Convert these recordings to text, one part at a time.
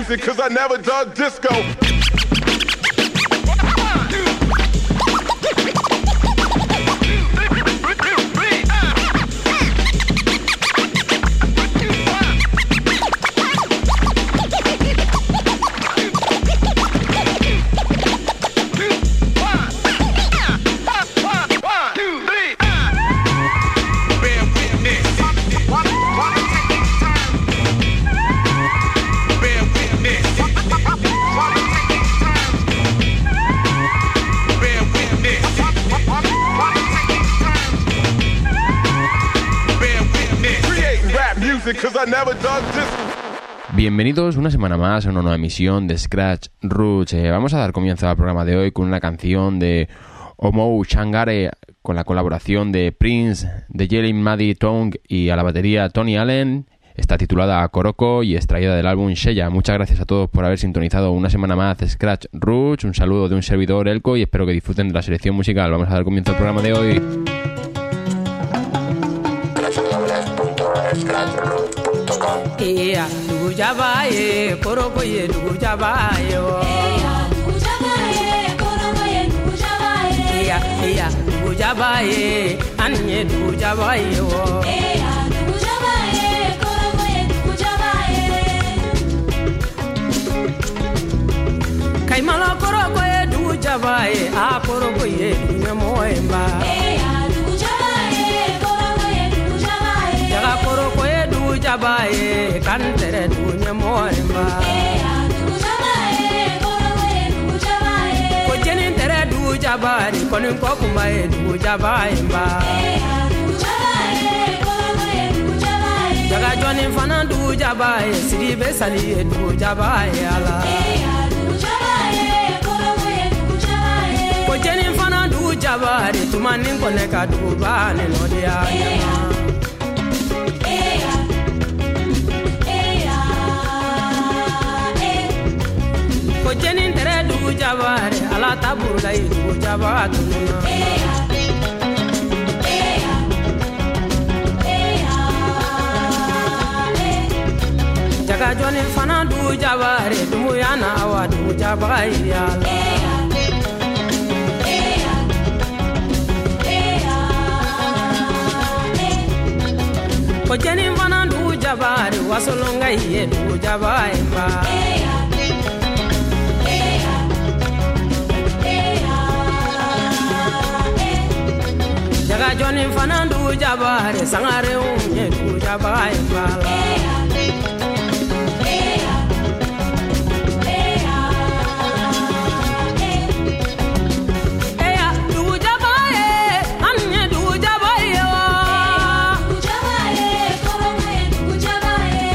music, cause I never dug disco. Bienvenidos una semana más a una nueva emisión de Scratch Roots. Vamos a dar comienzo al programa de hoy con una canción de Oumou Sangaré con la colaboración de Prince, de Jelly Maddie Tong y a la batería Tony Allen. Está titulada Koroko y extraída del álbum Sheya. Muchas gracias a todos por haber sintonizado una semana más Scratch Roots. Un saludo de un servidor, Elko, y espero que disfruten de la selección musical. Vamos a dar comienzo al programa de hoy. Eya dujaba ye koroko ye dujaba yo. Eya dujaba ye koroko ye dujaba ye. Eya dujaba ye anye dujaba yo. Eya dujaba ye koroko ye dujaba ye. Kaimala koroko ye dujaba ye a koroko ye nyamoemba. Eya dujaba ye koroko ye dujaba ye. Jaga koroko ye dujaba ye kantere dunya moemba. Eya dujaba ye koroko ye dujaba ye. Ko jeni tere dujaba ni konin ko kuma ye dujaba emba. Eya dujaba ye koroko ye dujaba ye. Jaga joni fana dujaba ye siribe sali ye dujaba ye ala. Eya dujaba ye koroko ye dujaba ye. Ko jeni fana dujaba ni tumani kone ka duba ni nodia. Jenin tere dugu jabare ala tabula yi dugu jabatu na. Jaga joni fana dugu jabare dugu yana awa dugu jabari ala. Ko jenin fana dugu jabare wasolonga yi dugu jabari ba. Jaga joni fana du jabare sangare unye du jabaye bala. Eya du jabaye anye du jabaye wa. Du jabaye koroma du jabaye.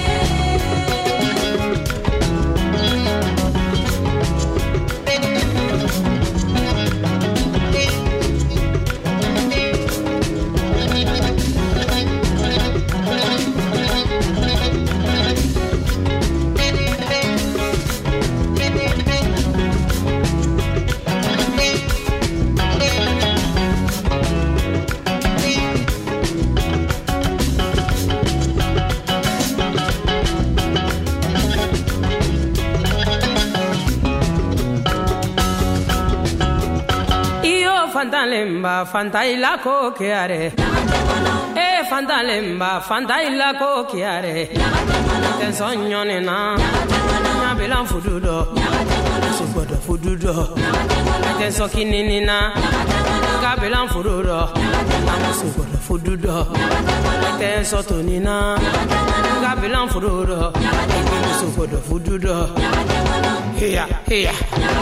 Fantalemba fantaila ko kiare. Fantalemba fantaila ko kiare. Ten sogno nena. Na belan fududo. Sufodo fududo. Ten sokini nina. Ga belan fududo. Sufodo fududo. Ten sotonina. Ga belan fududo. Sufodo fududo. Here. Here.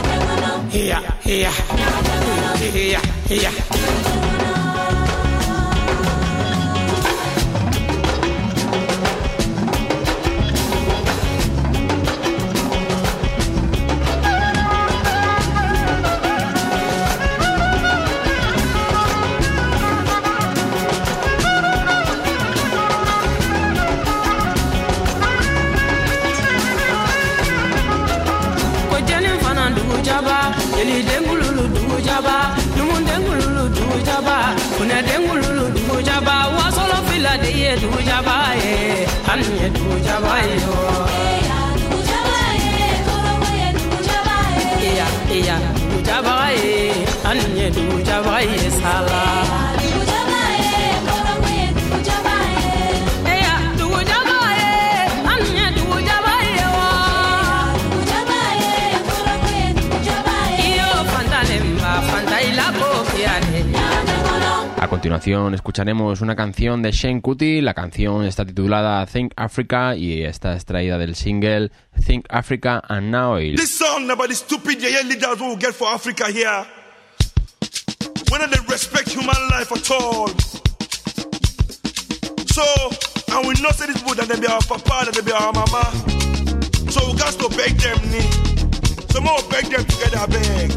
Jaba, Eli Dengulu du Jaba, Numun Dengulu du Jaba, Kuna Dengulu du Jaba, Wasolo Fila de du Jaba, Anye du Jaba, Eya dujabaye anye dujabaye sala A continuación escucharemos una canción de Shane Kuti. La canción está titulada Think Africa y está extraída del single Think Africa and Now Oil. This song about the stupid leaders who get for Africa here. When they respect human life at all. So, and we know say this wood that they be our papa, that they be our mama. So we got to beg them, some more beg them together, beg.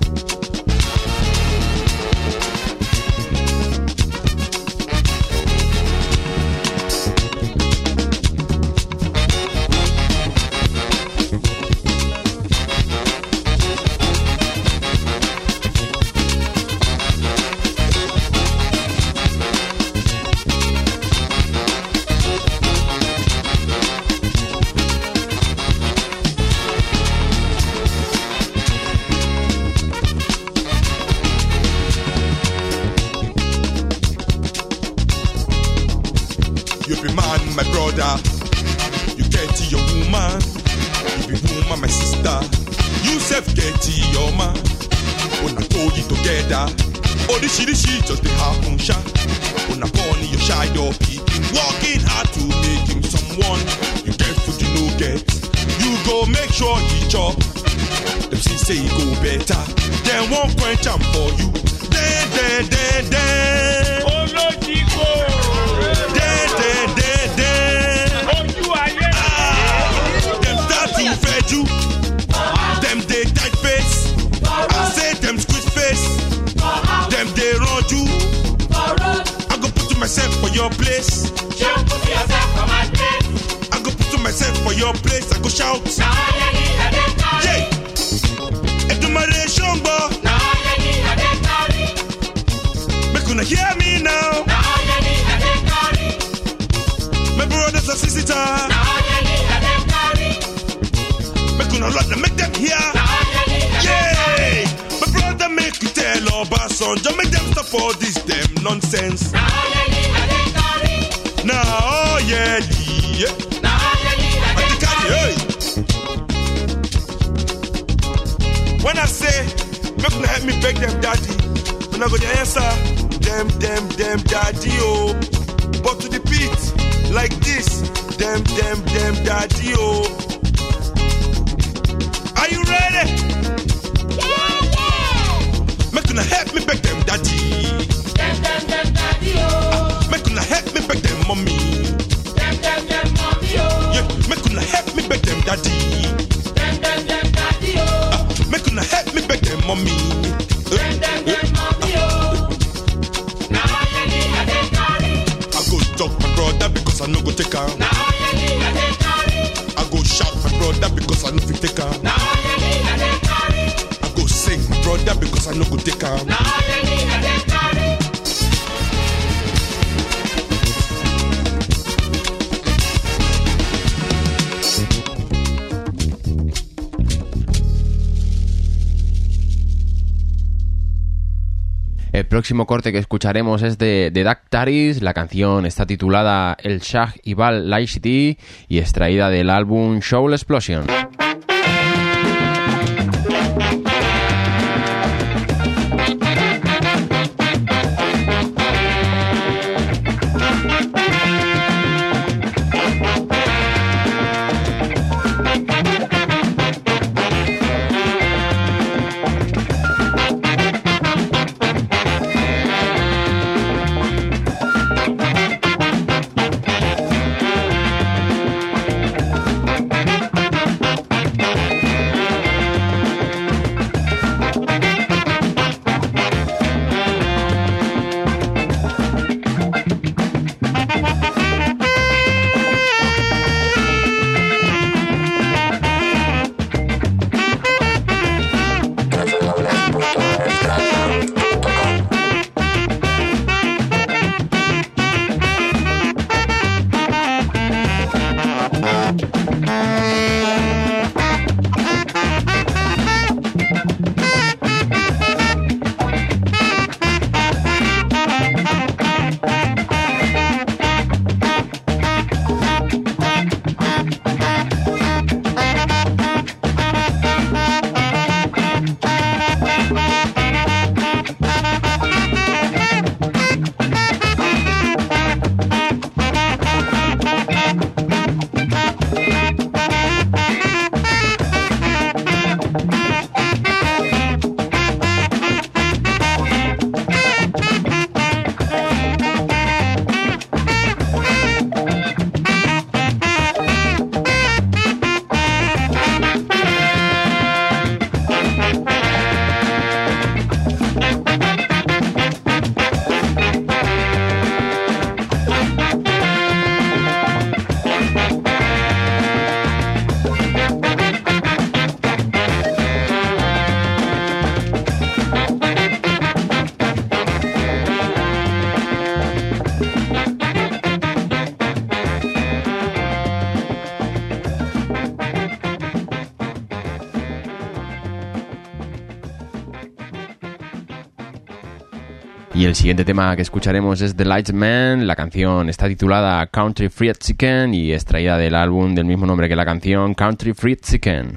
My brother, you get to your woman, you be woman, my sister. You self get to your man. When I hold you together, all this shit just the happen sha. When I born your shadow, keeping walking hard to make him someone. You get food you no get, you go make sure he chop. Them say he go better, then one point jump for you. Then. Oh no, Chico. You, them they tight face, I say them squeeze face, them they run you. I go put myself for your place. I go put myself for your place. I go shout. Yeah, education, boy. Make una hear me now. My brothers and sisters. Make them hear. Yeah, my brother make you tell Obasanjo, make them stop all this damn nonsense. Now, oh yeah. When I say, make them help me beg them daddy, when I go to answer, them daddy, oh. But to the beat, like this, them daddy, oh. Are you ready? Yeah. Make una help me beg them daddy. Them daddy, oh. Make una help me beg them mommy. Them mommy, oh. Yeah, make una help me beg them daddy. Them daddy, oh. Make una help me beg them mommy. Them mommy, oh. Now I dey carry. I go talk my brother because I no go take her. Now I dey carry. I go shout my brother because I no fit take her. Now I carry. I go sing my brother because I no go take her. Now I carry. El próximo corte que escucharemos es de Dactaris. La canción está titulada El Shah Ibal Laicity y extraída del álbum Soul Explosion. el siguiente tema que escucharemos es The Lights Man. La canción está titulada Country Fried Chicken y extraída del álbum del mismo nombre que la canción, Country Fried Chicken.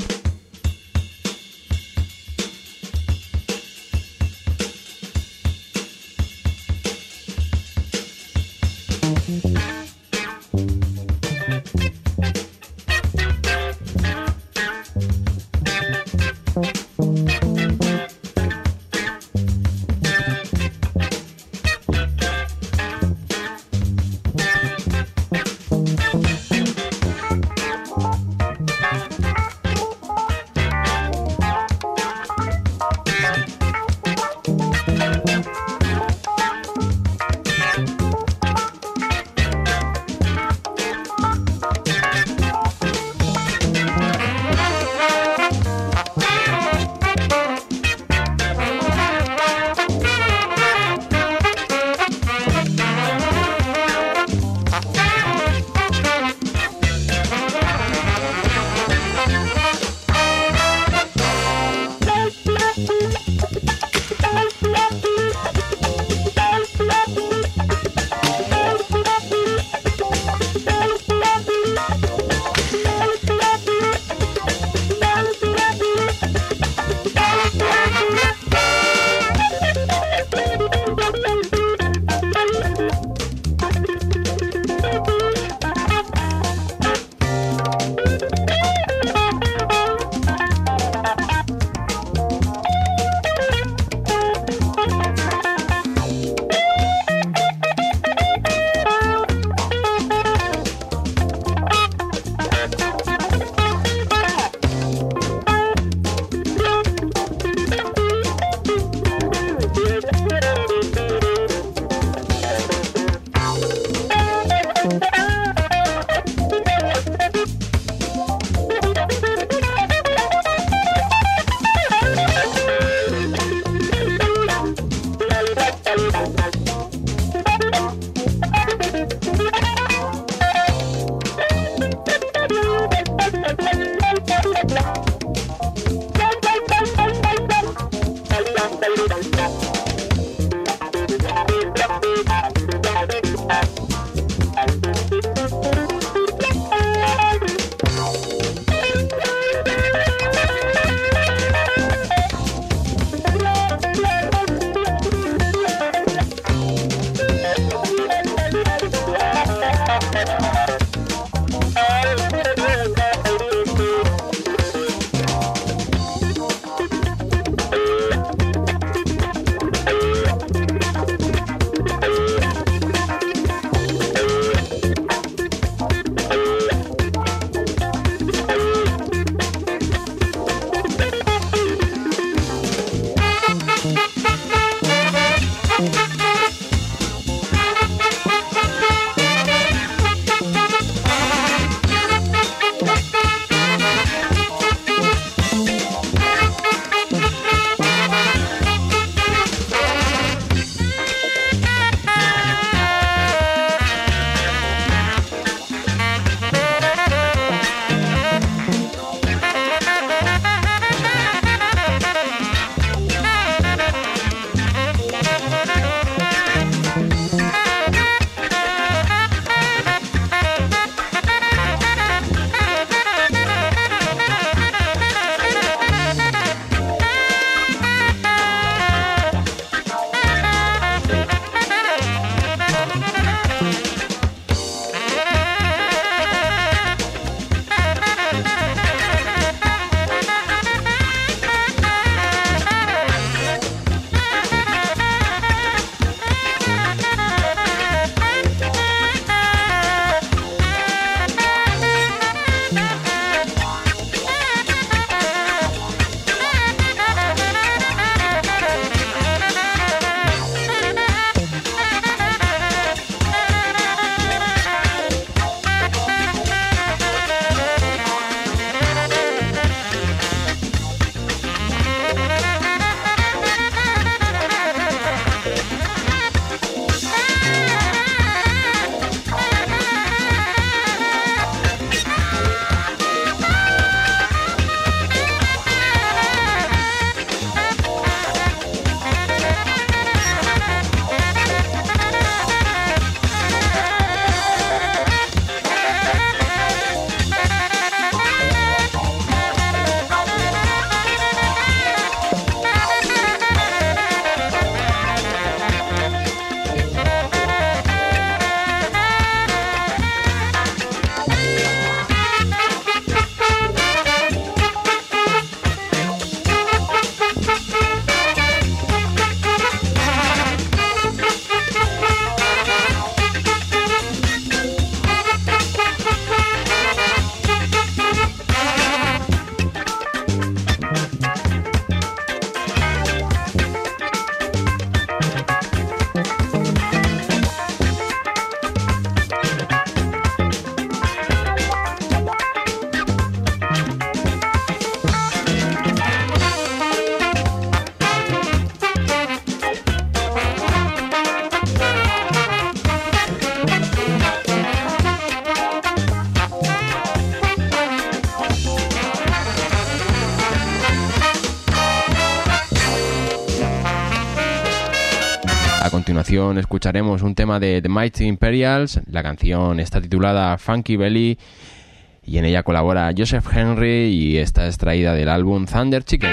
continuación escucharemos un tema de The Mighty Imperials. La canción está titulada Funky Belly y en ella colabora Joseph Henry y está extraída del álbum Thunder Chicken.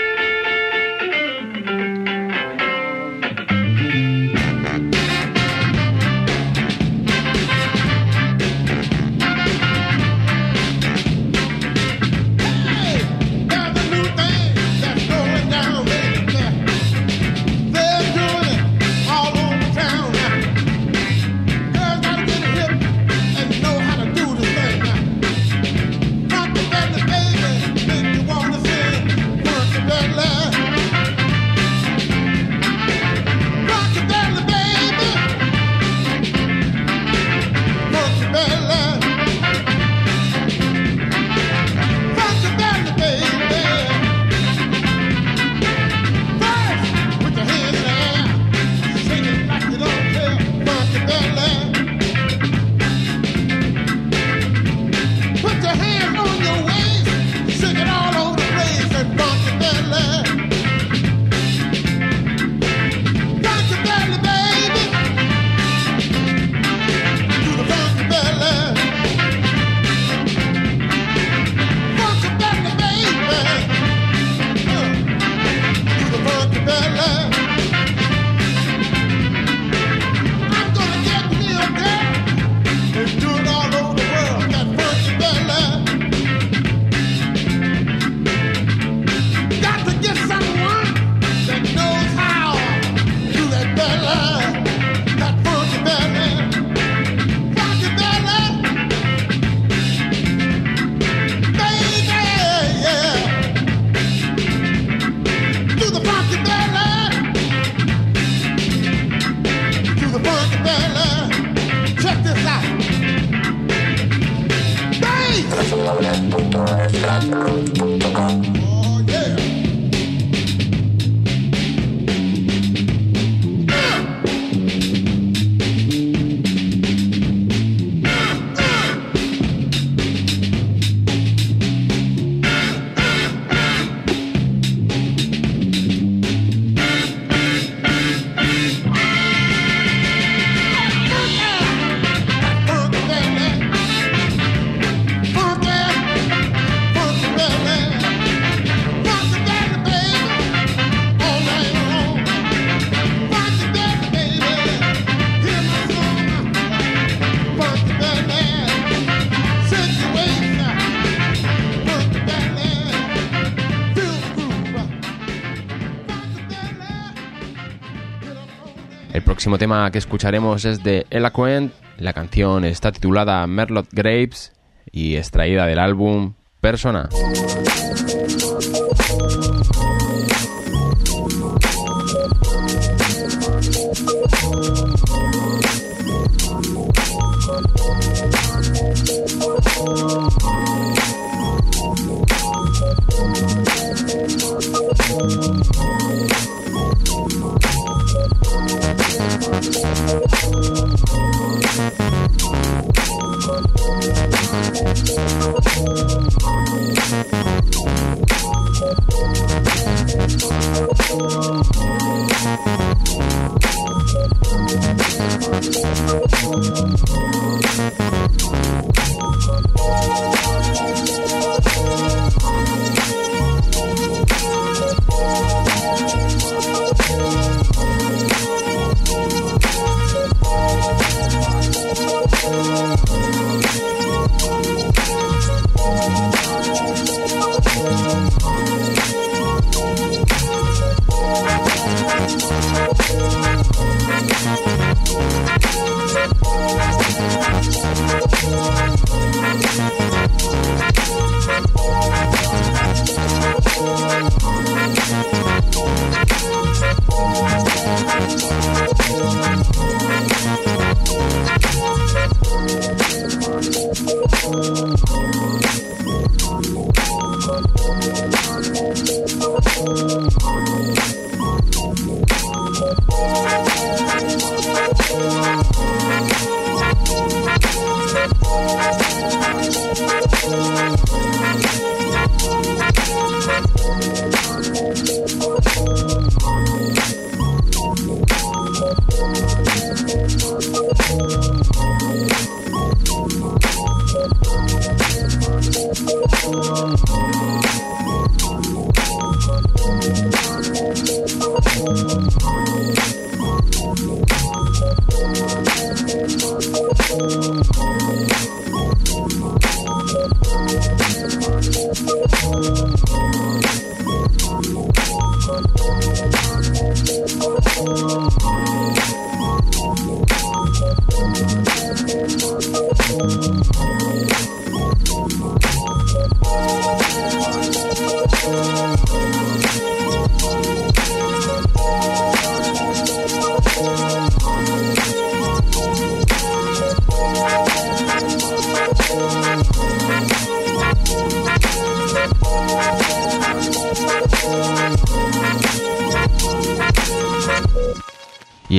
El próximo tema que escucharemos es de Eloquent. La canción está titulada Merlot Grapes y extraída del álbum Persona.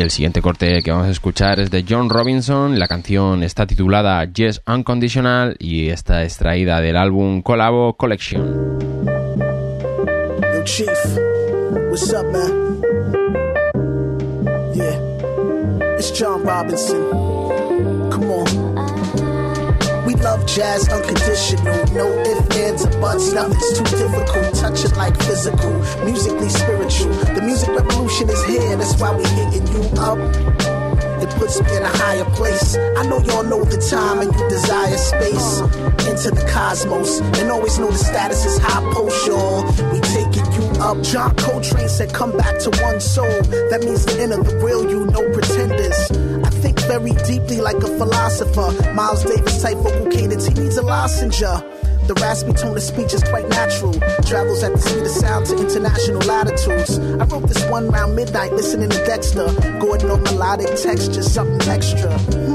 el siguiente corte que vamos a escuchar es de John Robinson. La canción está titulada Yes Unconditional y está extraída del álbum Collabo Collection. Yo, Chief, what's up, man? Yeah, it's John Robinson. Come on. We love jazz unconditional, no ifs, ands, or buts, nothing's too difficult, touching like physical, musically spiritual. The music revolution is here, that's why we hitting you up. It puts me in a higher place. I know y'all know the time and you desire space. Into the cosmos, and always know the status is high post, y'all. We taking you up. John Coltrane said come back to one soul. That means the inner, the real you, no pretenders. I think very deeply like a philosopher. Miles Davis type vocal cadence, he needs a lozenge. The raspy tone of speech is quite natural. Travels at the speed of sound to international latitudes. I wrote this one round midnight listening to Dexter. Gordon on melodic texture, something extra.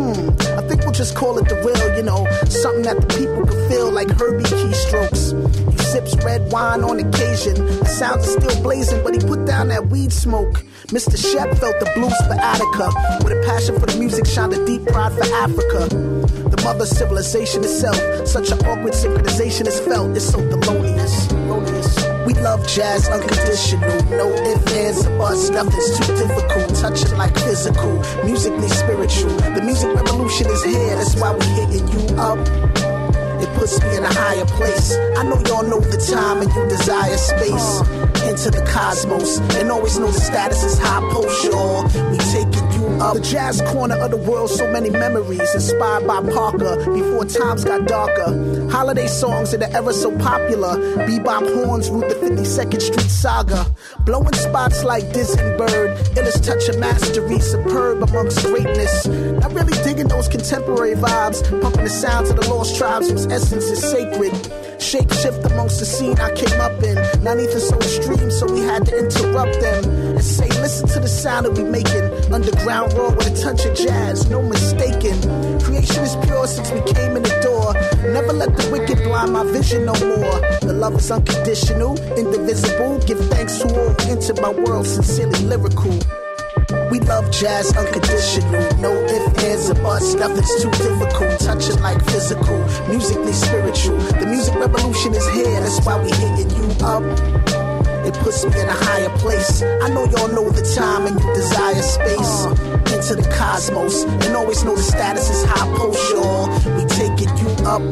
I think we'll just call it the real, you know. Something that the people can feel like Herbie keystrokes. He sips red wine on occasion. The sounds are still blazing, but he put down that weed smoke. Mr. Shep felt the blues for Attica. With a passion for the music, shined a deep pride for Africa. The mother civilization itself. Such an awkward synchronization is felt. It's so thelonious. We love jazz unconditional. No ifs, ands, or buts. Nothing's too difficult. Touching like physical. Musically spiritual. The music revolution is here. That's why we hitting you up. It puts me in a higher place. I know y'all know the time and you desire space. Into the cosmos. And always know the status is high post, y'all. We taking you up. The jazz corner of the world, so many memories. Inspired by Parker, before times got darker. Holiday songs in the era so popular. Bebop horns root the 52nd Street saga. Blowing spots like Disney Bird. Illest touch of mastery, superb amongst greatness. Not really digging those contemporary vibes. Pumping the sound to the lost tribes whose essence is sacred. Shape shift amongst the scene I came up in. Not even so extreme, so we had to interrupt them and say, listen to the sound that we making. Underground raw with a touch of jazz, no mistaking. Creation is pure since we came in the door. Never let the wicked blind my vision no more. The love is unconditional, indivisible. Give thanks to all who entered my world, sincerely lyrical. We love jazz unconditional. No ifs, ands, or buts. Nothing's too difficult. Touching like physical. Musically spiritual. The music revolution is here. That's why we hitting you up. It puts me in a higher place. I know y'all know the time and you desire space. Into the cosmos. And always know the status is high post, y'all. We taking you up.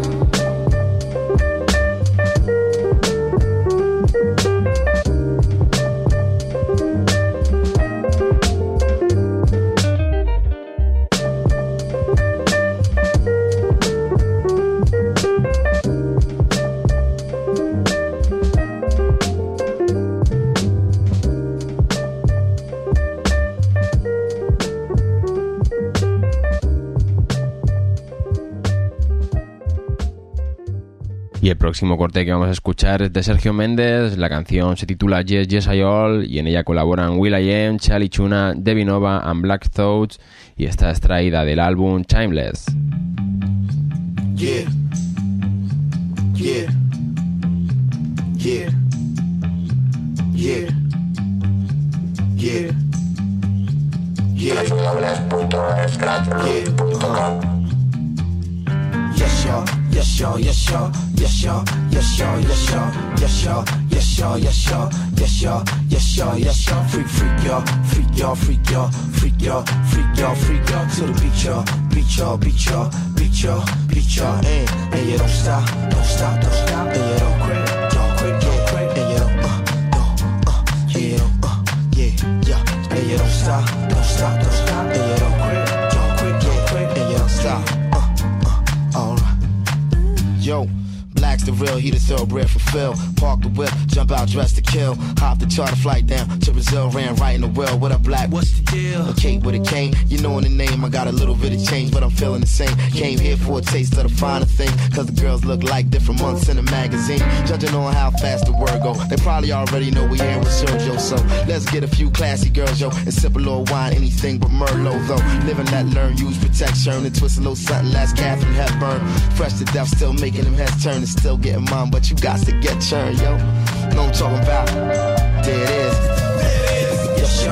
Y el próximo corte que vamos a escuchar es de Sergio Méndez. La canción se titula Yes, Yes I All y en ella colaboran will.i.am, Charlie Chuna, Debbie Nova and Black Thoughts y está extraída del álbum Timeless. Yeah. Yeah. Yeah. Yeah. Yeah. Yeah. Yes, y'all. Yes, y'all. Yes, y'all. Yes, y'all. Yes, y'all. Yes, y'all. Yes, y'all. Yes, y'all. Yes, y'all. Yes, y'all. Yes, y'all. Yes, y'all. Freak, freak, y'all. Freak, y'all. Freak, y'all. Freak, y'all. Freak, y'all. Freak, y'all. To the beat, y'all. Beat, y'all. Beat, y'all. Beat, y'all. Beat, y'all. And you don't stop. Don't stop. Don't stop. And you don't quit. Don't quit. Don't quit. And you don't yeah, you don't yeah. And you don't stop. Don't stop. Don't stop. And you don't quit. Don't quit. Don't quit. And you don't stop. Alright. Yo, Black's the real, he the thoroughbred for Phil. Park the whip, jump out, dressed to kill. Hop the charter flight down to Brazil, ran right in the well. What up, Black? What's the deal? A Kate with a cane, you know in the name. I got a little bit of change, but I'm feeling the same. Came here for a taste of the finer thing, cause the girls look like different months in a magazine. Judging on how fast the word go, they probably already know we here with Sergio. So let's get a few classy girls, yo, and sip a little wine, anything but Merlot, though. Live and let learn, use protection, and twist a little something last Catherine Hepburn. Fresh to death, still making them heads turn, and still getting mine, but you got to get churned, yo. Know I'm talking about, there it is. Yes, y'all.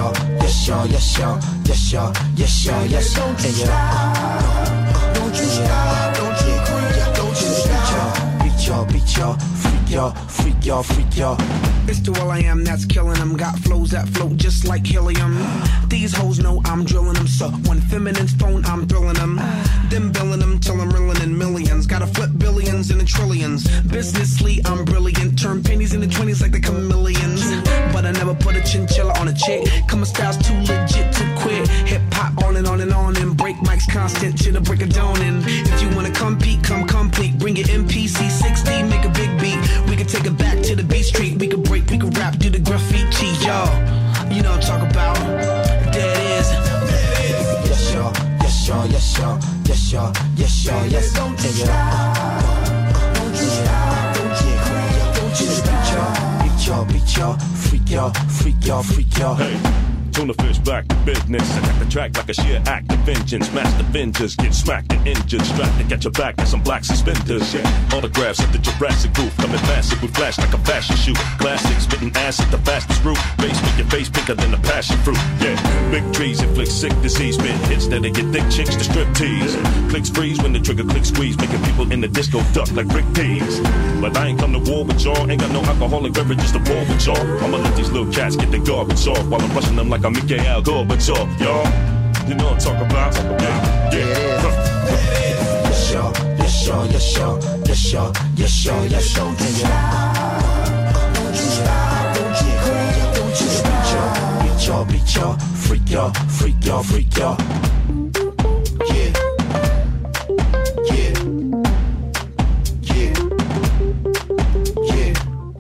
yes y'all, yes y'all, yes y'all, yes y'all, yes y'all. Don't you stop, don't you stop, don't you quit, don't you stop. Beat y'all, beat y'all, freak y'all, freak y'all, freak y'all. It's the Will I Am that's killing them. Got flows that float just like helium. These hoes know I'm drilling them. So when feminine's phone, I'm thrilling them. Them billing them till I'm reeling in millions. Gotta flip billions into trillions. Businessly, I'm brilliant. Turn pennies into 20s like the chameleons. But I never put a chinchilla on a chick. Come style's too legit to quit. Hip hop on and on and on. And break mics constant to the break of dawn. And if you wanna compete, come complete. Bring your MPC 60, make a big beat. We can take it back to the beat street. We can break. We can rap, do the graffiti, y'all. You know what I'm talking about. There it is. Yes, y'all. Yes, y'all. Yes, y'all. Yes, y'all. Yes, y'all. Yes, don't you stop. Don't you stop. Don't you quit. Don't you stop. Beat y'all. Beat y'all. Freak y'all. Freak y'all. Freak y'all. Hey. Tuna fish back to business. Attack the track like a sheer act of vengeance. Master Avengers get smacked and injured. Strapped to get your back and some black suspenders. Yeah. Autographs at the Jurassic booth. Coming massive with flash like a fashion shoot. Classic spitting acid, the fastest route. Face make your face pinker than the passion fruit. Yeah. Big trees inflict sick disease. Spit hits that they get thick chicks to strip tease. Clicks freeze when the trigger click squeeze. Making people in the disco duck like Rick Dees. But I ain't come to war with y'all. Ain't got no alcoholic beverages to war with y'all. I'ma let these little cats get their garbage off while I'm rushing them like I'm Mikhail Gorbachev, y'all. You know what I'm talking about? Yeah. Yes, y'all. Yes, y'all. Yes, y'all. Yes, y'all. Yes, y'all. Yes, y'all. Don't you stop. Don't you quit. Don't you stop. Beat y'all. Beat y'all. Freak y'all. Freak y'all. Freak y'all. Yeah. Yeah. Yeah. Yeah.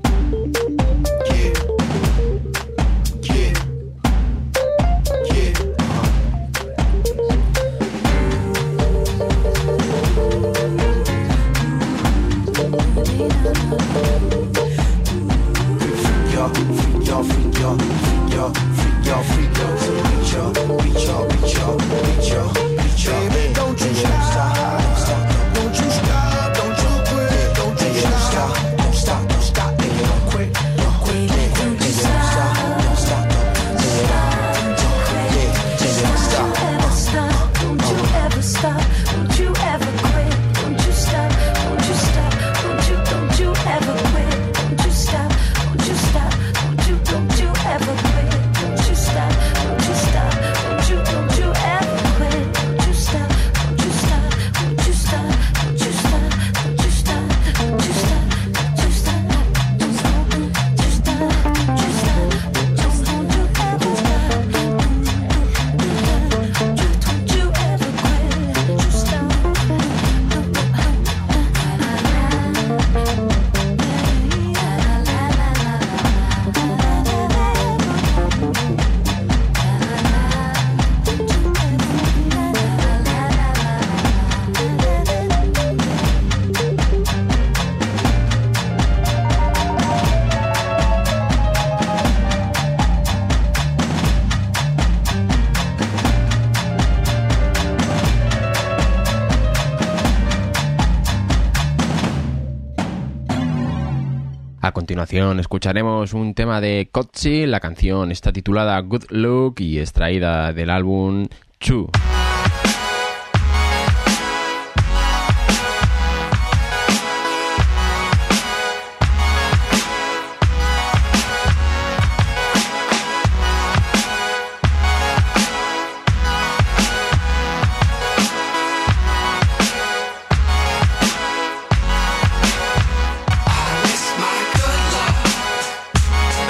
A continuación escucharemos un tema de Kotzi. La canción está titulada Good Look y extraída del álbum Chu.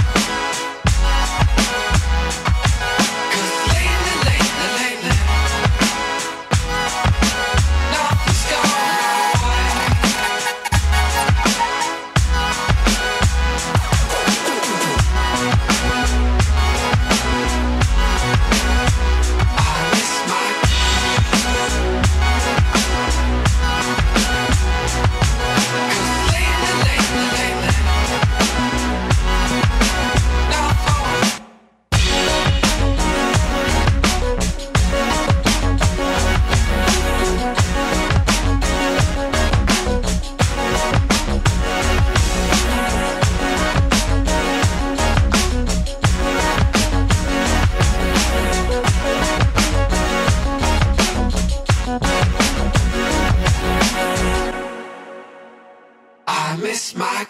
Lately, kiss my.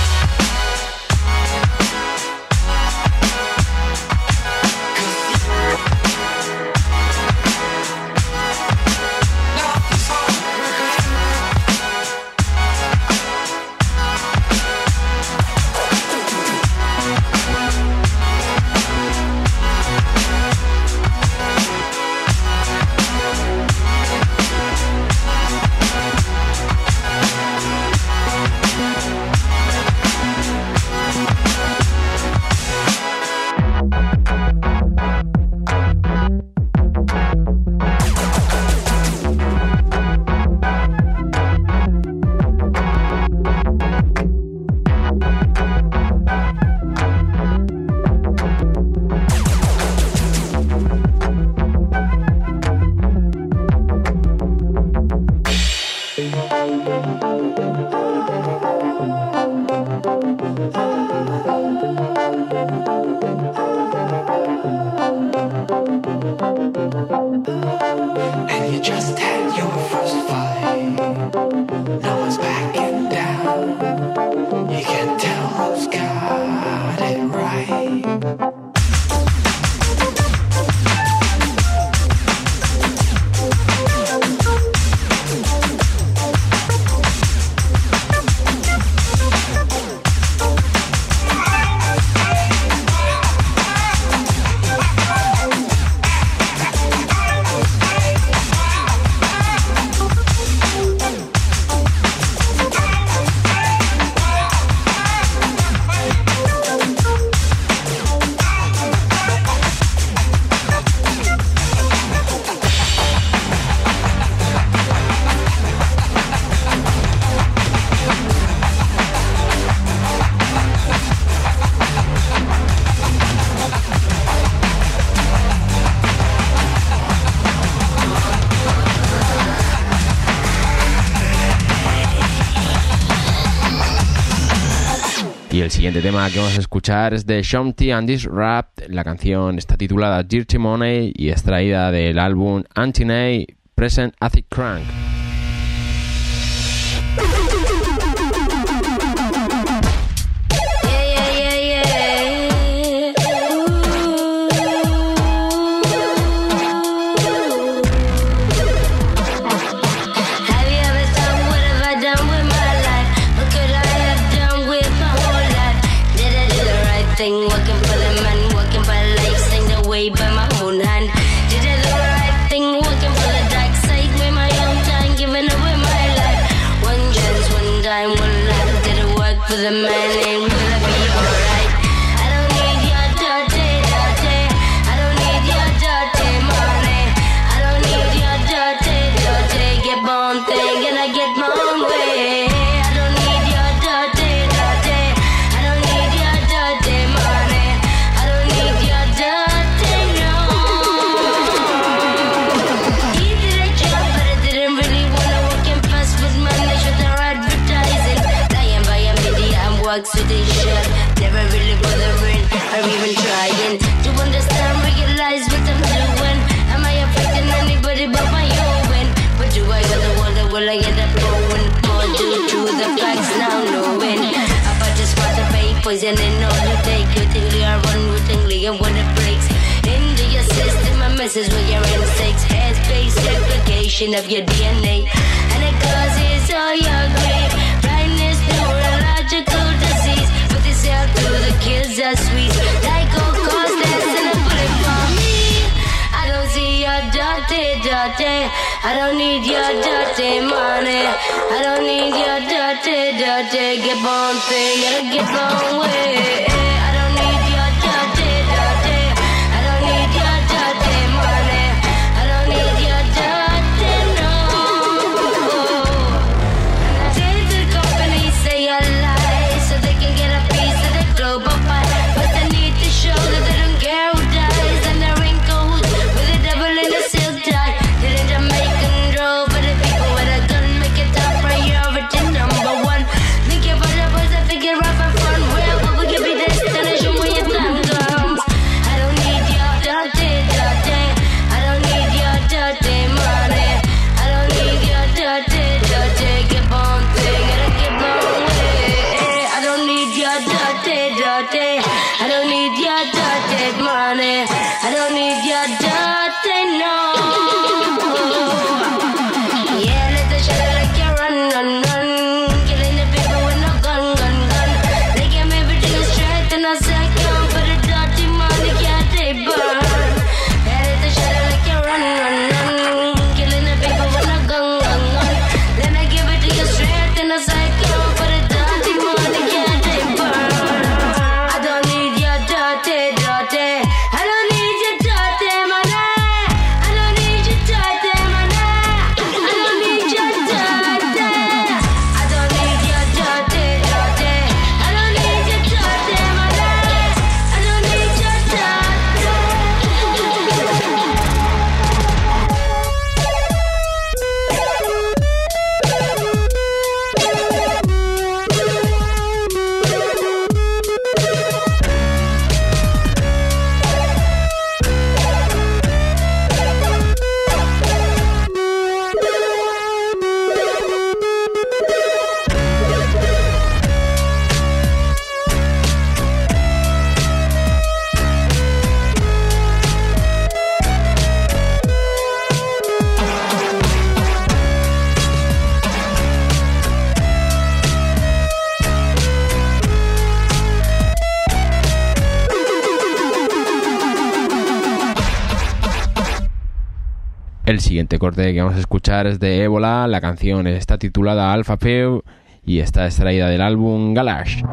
And you just had your first fight. No one's backing down. You can tell who's got it right. Y el siguiente tema que vamos a escuchar es de Shomty and Disrupt. La canción está titulada Dirty Money y extraída del álbum Antinay Present Acid Crank. Working for the man, working for life, sing the way by my own hand. Did I do the right thing? Working for the dark side with my own time, giving away my life. One chance, one time, one life. Did I work for the man and will I be alright? I don't need your dirty, dirty. I don't need your dirty money. I don't need your dirty, dirty. Get born thing and I get my own way. I don't need your dirty, dirty. I don't need your dirty money. I don't need your dirty, no. He did a job, but I didn't really wanna work and fast with money. Should their advertising. Lying by a media and works with his shirt. Never really bothering or even trying to understand, realize what I'm doing. Am I affecting anybody but my own? But do I got the world that will I end up going? More due to the facts now knowing about just what the pay poisoning all you take. You think you are run wittingly and when it breaks into your system, a message with your instincts. Headspace segregation of your DNA, and it causes all your grief. Blindness, neurological disease. Put this out to the kids are sweet. Like all cause that's in a bullet for me. I don't see your dirty, dirty. I don't need your dirty money. I don't need your dirty, dirty. Get born thing and get born way. I don't need your dirty, dirty. I don't need your dirty money. I don't need your dirty, no. And I say to the company, say a lie, so they can get a piece of the global pie. But they need to show that they don't care who dies. And they're in cahoots with the devil in a silk tie. Didn't Jamaican draw, but the people with a gun make it top priority number one. Think about the boys that think you're rough and fun. Well, what would you be this? siguiente corte que vamos a escuchar es de Ébola. La canción está titulada Alpha Peu y está extraída del álbum Galash.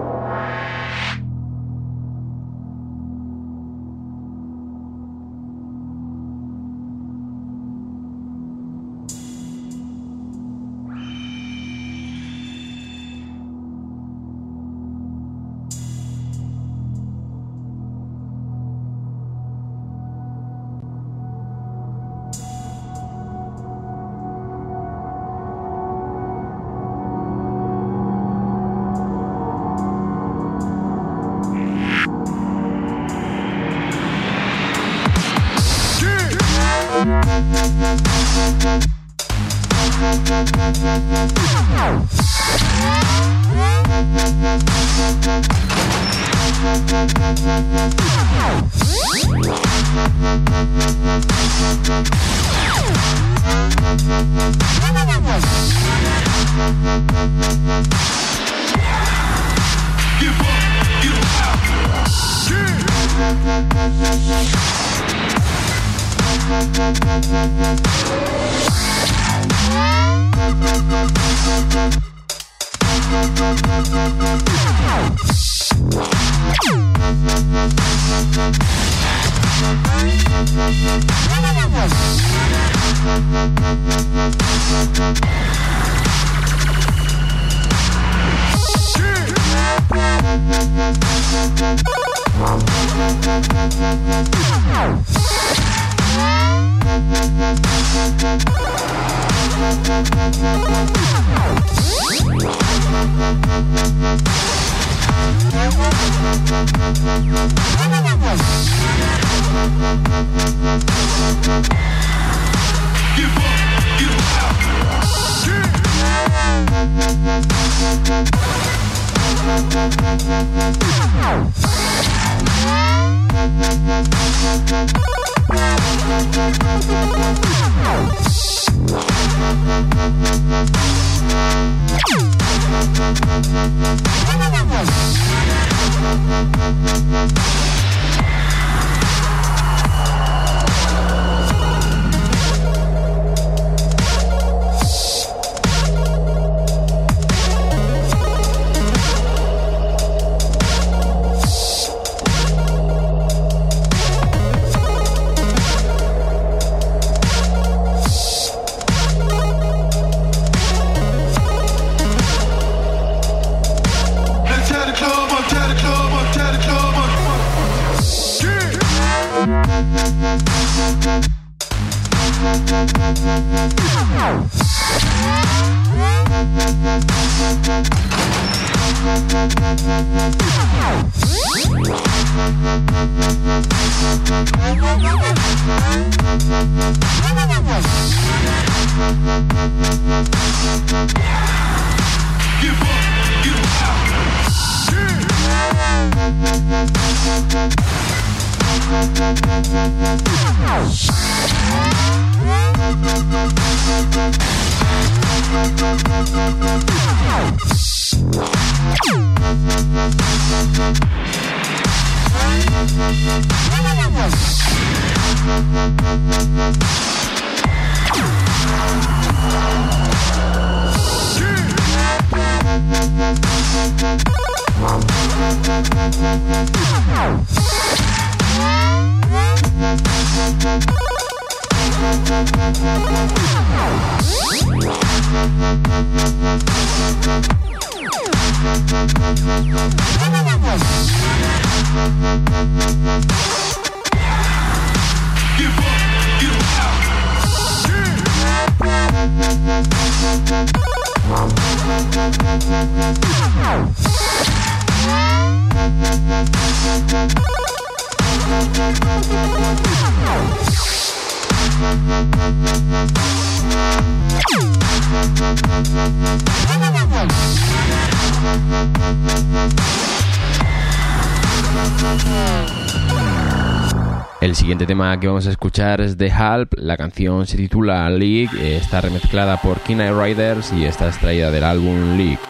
El siguiente tema que vamos a escuchar es de Halp. La canción se titula League, está remezclada por Knight Riders y está extraída del álbum League.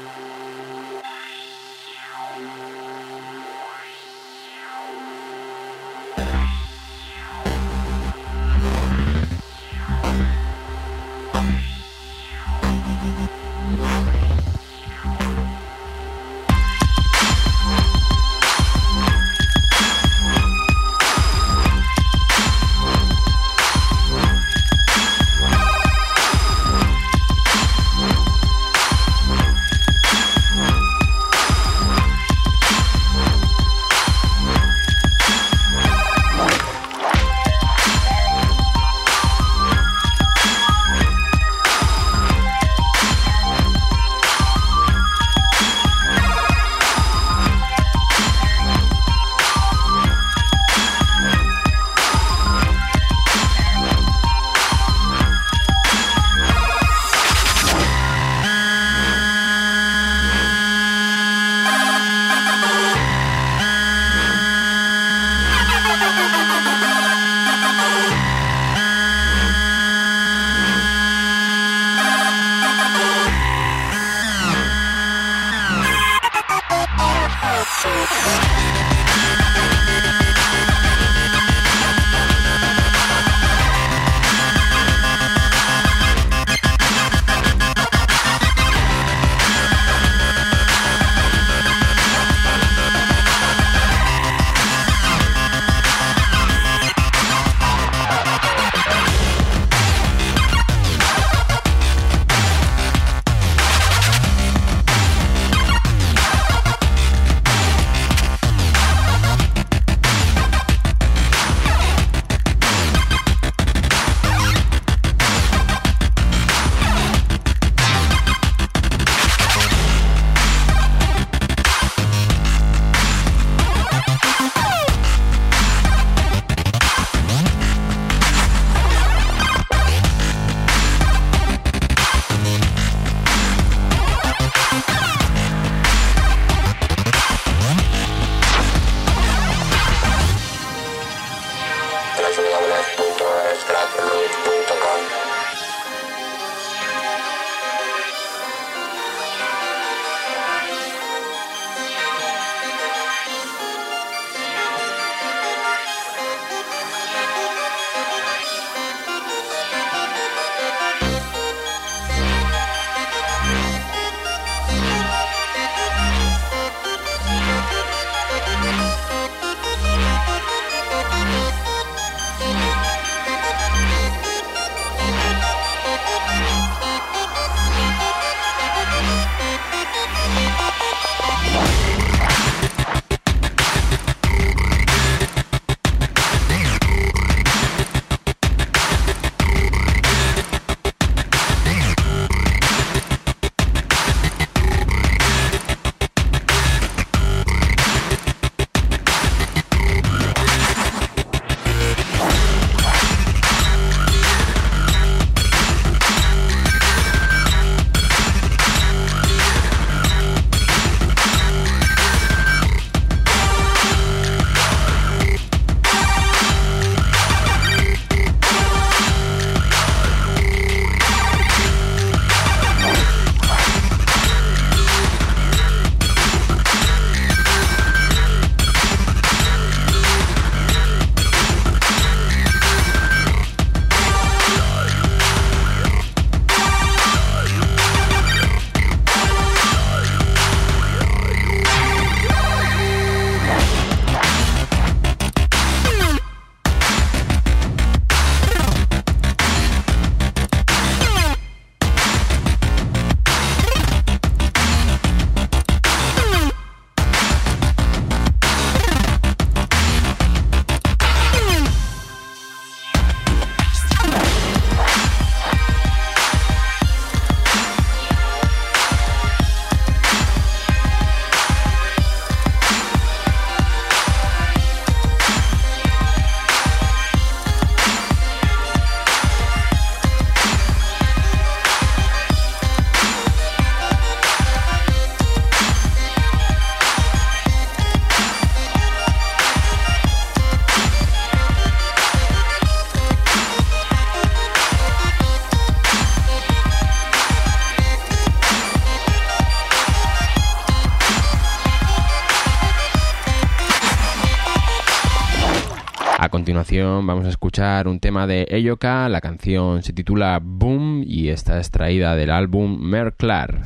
continuación vamos a escuchar un tema de Eyoka, la canción se titula Boom y está extraída del álbum Merclar.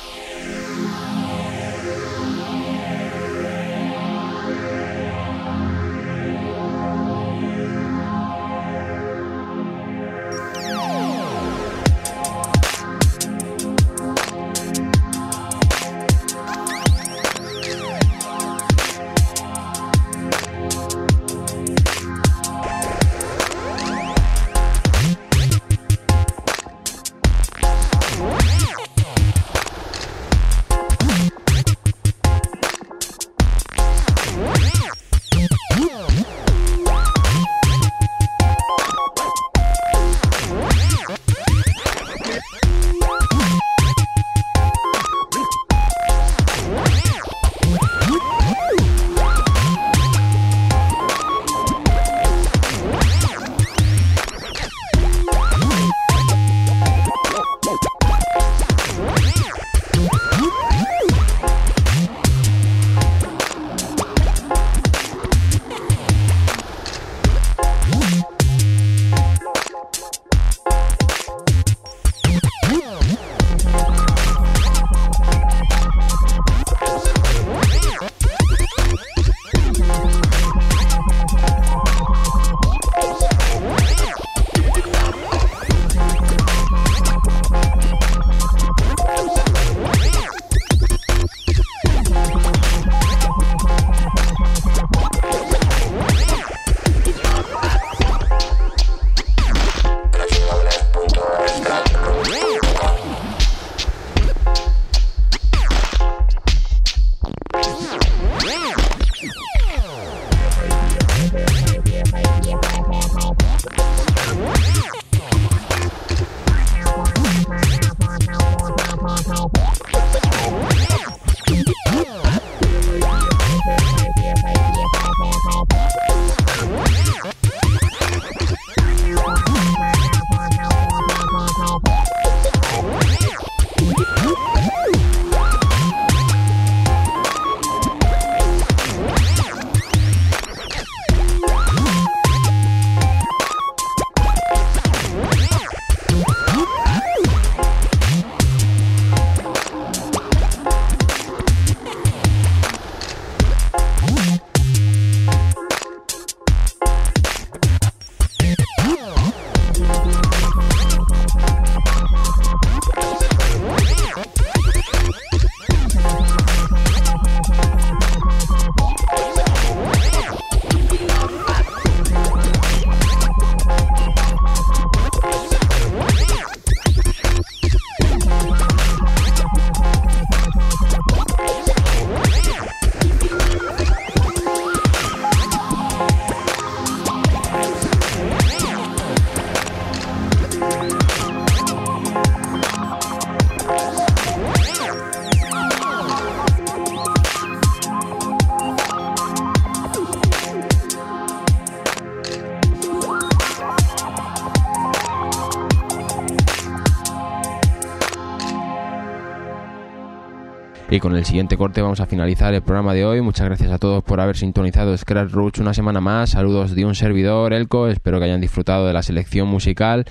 Y con el siguiente corte vamos a finalizar el programa de hoy. Muchas gracias a todos por haber sintonizado Scratch Roots una semana más. Saludos de un servidor, Elko. Espero que hayan disfrutado de la selección musical.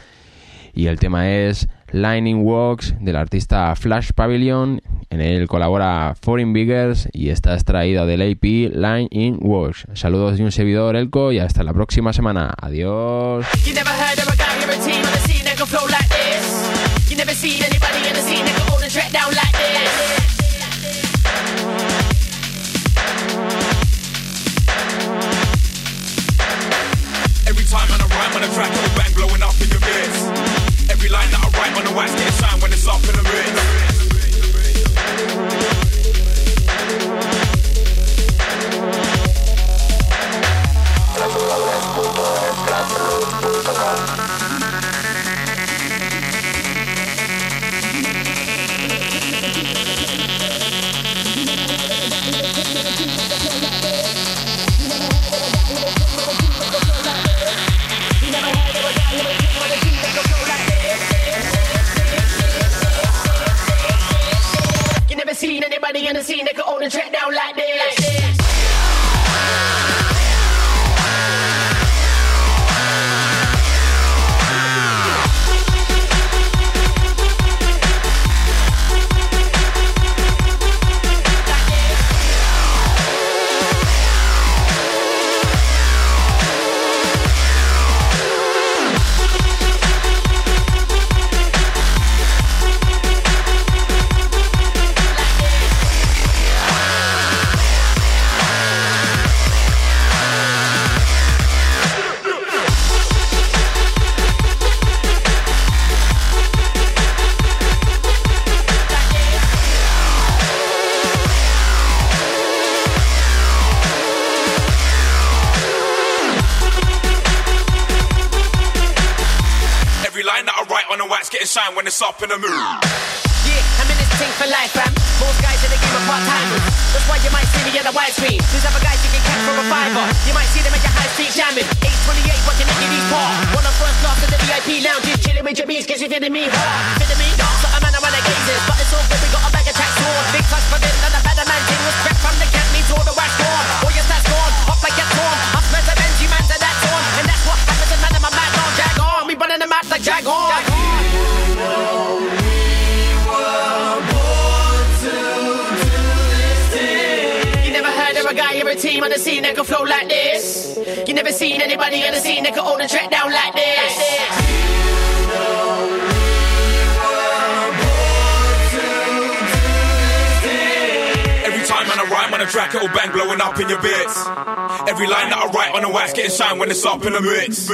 Y el tema es Lightning Walks del artista Flash Pavilion. En él colabora Foreign Biggers y está extraído del AP Lightning Walks. Saludos de un servidor, Elko, y hasta la próxima semana. Adiós. Every time when I rhyme on a track, the bang blowing up in your ears. Every line that I write on the wax gets signed when it's up in the ring. Seen anybody in the scene that could own a track down like this. shine when it's up in the mood. Yeah, I'm in this thing for life, fam. Most guys in the game are part-timers. That's why you might see me at a widescreen. These other guys you can catch from a fiver. You might see them at your high street jamming. 828, watching the TV's par. One on first class in the VIP lounge. Chilling with your beats, cause you're feeling me hard. Feeling me? So a man I wanna gazes. But it's all good, we got a bag of tracks on. Big touch for this, and a better man thing. Respect from the camp, means all the wax gone. All your stats gone, hop like you're torn. Up as a Benji, man to that torn. And that's what happens to man in my mad on. Jag on, we running them out like Jag on. You're a team on the scene that can flow like this. You never seen anybody on the scene that can hold the track down like this. Every time man I rhyme on a track, it'll bang, blowing up in your bits. Every line that I write on the wax, getting shine when it's up in the mix.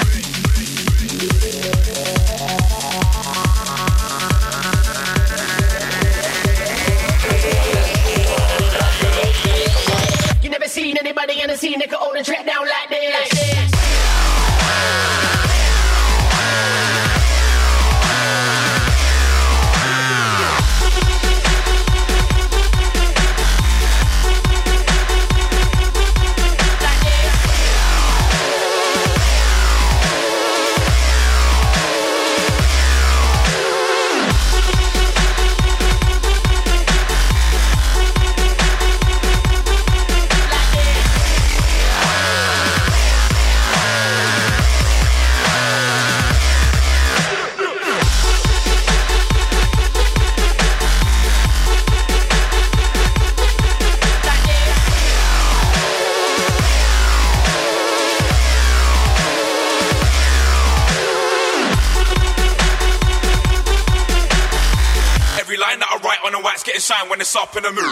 Seen anybody in the scene that could hold the track down like this. Getting shine when it's up in the mood.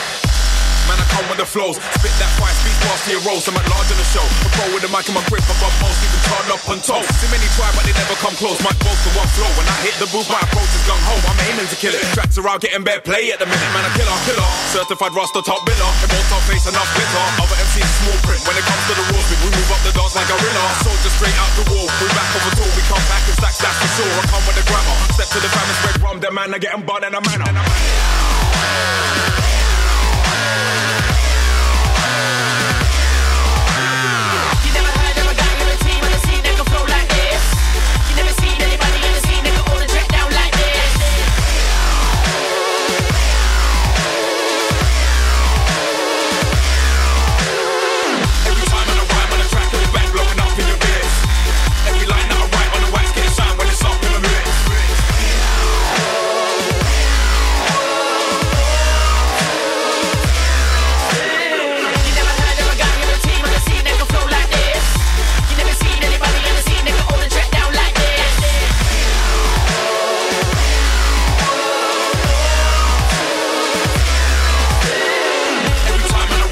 Man, I come with the flows, spit that fire, speak fast to your rolls. I'm at large on the show. I roll with the mic and my grip above most, even turn up on toe. See many try, but they never come close. Mic both to one flow. When I hit the booth, my approach is gung ho. I'm aiming to kill it. Tracks around getting bare play at the minute. Man, I killer. Certified Rasta top biller. In both top face enough glitter. Other MCs small print. When it comes to the rules, we move up the dance like a gorilla. Soldiers straight out the wall. We back over tour. We come back and stacks, that's for sure. I come with the grammar. Step to the fam and spread rum. Them man, I get them bun in a manner.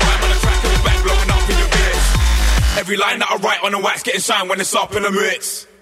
Every line that I write on the wax, getting shine when it's up in the mix.